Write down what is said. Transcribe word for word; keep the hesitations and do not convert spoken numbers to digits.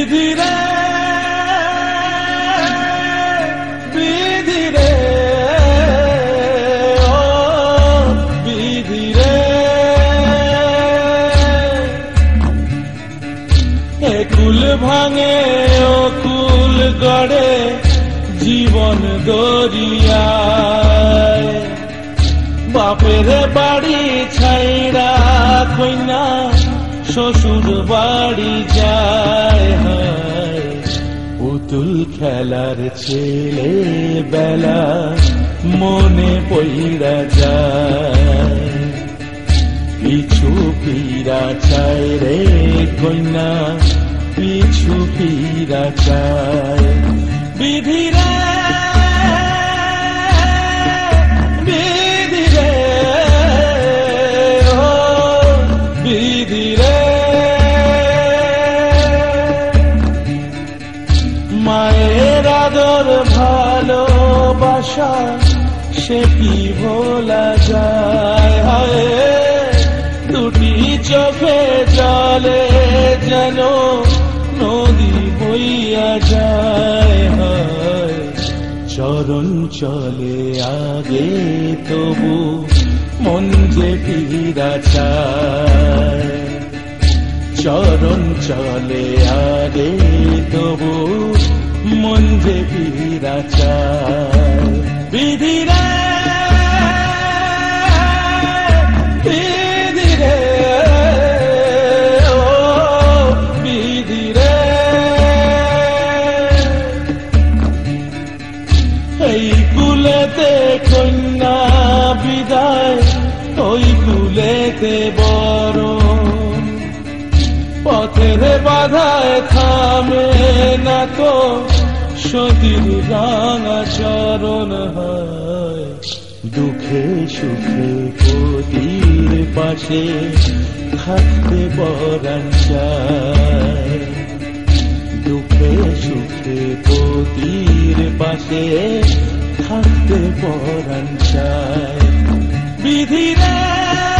বিধিরে বিধিরে ও বিধিরে একুল ভাঙে ও কুল গড়ে জীবন দরিয়ায় বাপের বাড়ি ছাইরা কইনা শ্বশুর বাড়ি যায় হায় পুতুল খেলার ছেলে বেলা মনে পইরা যায় পিছু ফিরা চায় রে কইনা পিছু ফিরা চায় বিধিরা বিধিরে ও বিধিরে মায়ের আদর ভালোবাসা সে কি ভোলা যায় হায় দুটি চোখে জলে যেন নদী বইয়া যায় হায় চরণ চলে আগে তবু মন যে ফিরা চায় চরণ চলে আগে তবু মন যে ফিরা চায় বিধিরা বিধিরে ও বিধিরে এই কুলেতে কন্যা বিদায় ওই কুলেতে বড় পথের বাধায় থামে না তো সতীর রাঙা চরণ হয় দুঃখে সুখে পতির পাশে থাকতে পরাণ চায় দুঃখে সুখে পতির পাশে থাকতে পরাণ চায় বিধিরে